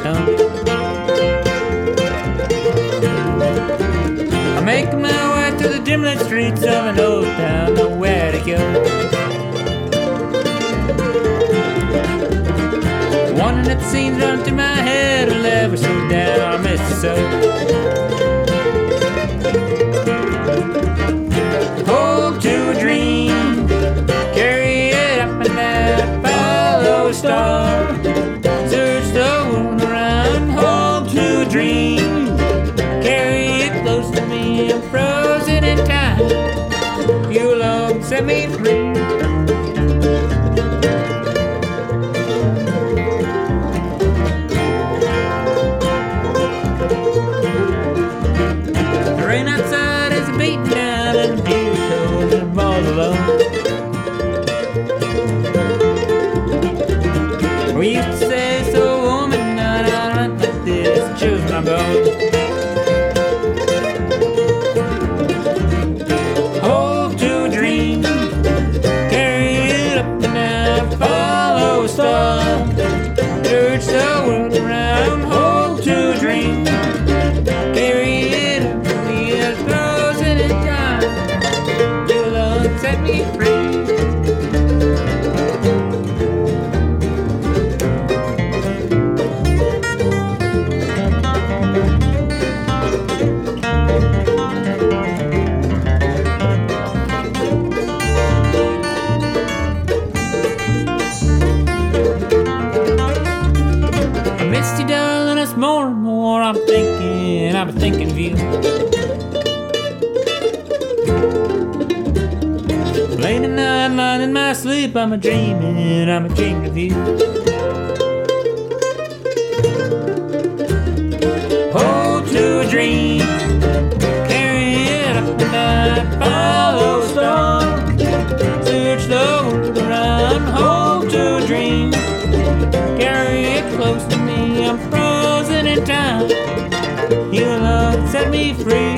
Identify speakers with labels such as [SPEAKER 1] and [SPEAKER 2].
[SPEAKER 1] sun. I'm making my way through the dim lit streets of an old town, nowhere to go. One that seems run through my head will ever slow down, I miss you so. Hold to a dream, carry it up and down, follow a star, search the world around. Hold to a dream, carry it close to me, I'm frozen in time, you alone set me free. The rain outside is beating down and the beauty I'm all alone. We used to say so woman, not out like this, choose my bones. Hold to a dream, carry it up and down, follow a star, search the world around. Hold to a dream, carry it up to me, as frozen in time, you alone set me free. I missed you, darling, it's more and more I'm thinking of you. Late at night, lying in my sleep, I'm a dreaming of you. Hold to a dream, carry it up and down, follow a star, search the world around. Hold to a dream, carry it close to me, I'm frozen in time, you alone set me free.